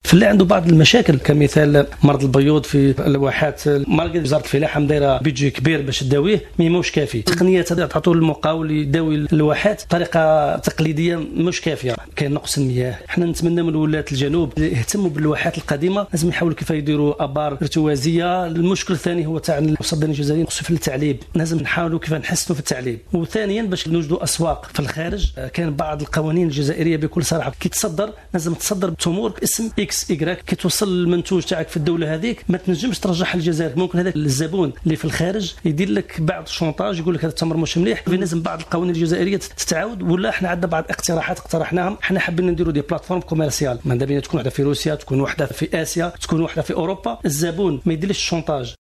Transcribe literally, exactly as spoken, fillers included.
فاللي عنده بعض المشاكل كمثال مرض البيوض في الواحات، مالغري وزاره الفلاحه دايره بيدجي كبير باش تداويه مي موش كافي. تقنيات تعطوا المقاول يداوي الواحات بطريقه تقليديه مش كافيه، كاين نقص المياه. حنا نتمنى من ولاة الجنوب يهتموا بالواحات القديمه، لازم يحاولوا كيف يديروا ابار ارتوازيه. المشكل الثاني هو تاع المصدرين الجزائريين في التعليب، لازم نحاولوا كيف نحسنوا في التعليب. وثانيا باش نوجدوا اسواق في الخارج، كاين بعض القوانين الجزائريه بكل صراحه كي تصدر لازم تصدر بتمور اسم اكس ايكغيك، كي توصل المنتوج تاعك في الدوله هذيك ما تنجمش ترجعها للجزائر. ممكن هذاك الزبون اللي في الخارج يدير لك بعض الشونطاج، يقول لك هذا التمر مش مليح. لازم بعض القوانين الجزائريه تتعاود. ولا احنا عندنا بعض اقتراحات اقترحناهم، احنا حابين نديروا دي بلاتفورم كوميرسيال، ماذا بينا تكون واحده في روسيا، تكون واحده في اسيا، تكون واحده في اوروبا. الزبون ما يديرش الشونطاج.